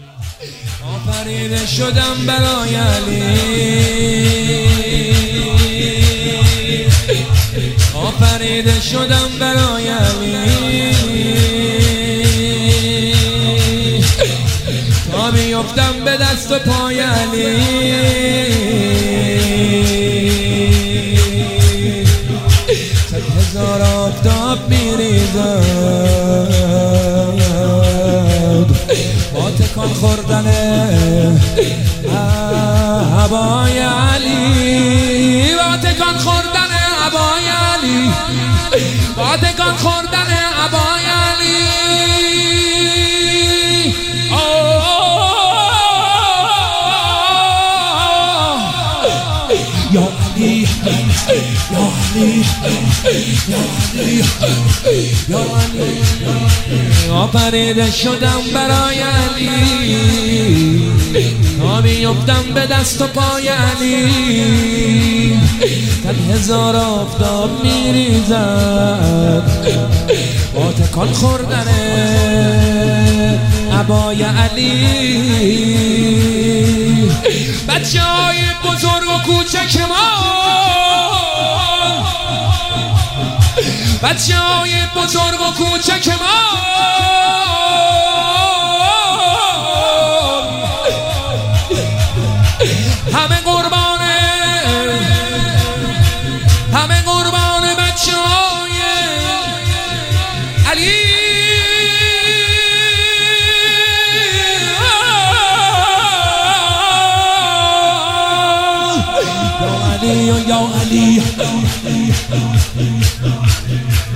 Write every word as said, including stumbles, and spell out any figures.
آفریده شدم برای علی، آفریده شدم برای علی، تا بیفتم به دست و پای علی. صد هزار آفتاب میریزد با تکان خوردن عبای علی، با تکان خوردن عبای علی، با تکان خوردن عبای علی. یا علی یا علی یا علی یا علی، آفریده شدم برای علی، تا بیفتم به دست و پای علی. صد هزار آفتاب میریزد با تکان خوردن عبای علی. بچه های بزرگ و کوچک ما، بچه های بزرگ و کوچک ما، همه قربان، همه قربان بچه های علی. یا علی یا علی